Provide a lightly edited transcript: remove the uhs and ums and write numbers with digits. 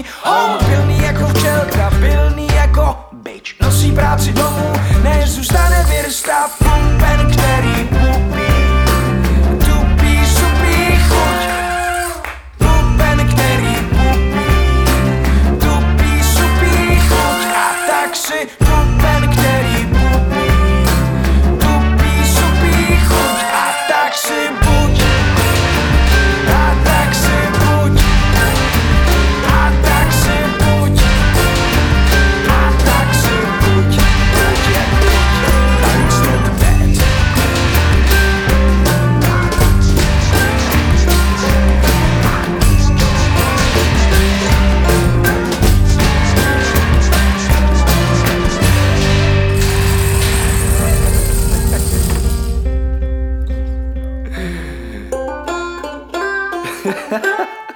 není home. Pilný jako včelka, pilný jako bitch. Nosí práci domů, než zůstane vyrsta. Pumpen, který pupí, tupý, supí chuť. Pumpen, který pupí, tupý, supí chuť. A tak si pumpen, který pupí, tupý, supí chuť. A tak si buď, a tak si buď, a tak si buď, a tak si buď, buď je buď, tak se teď. Ha ha ha.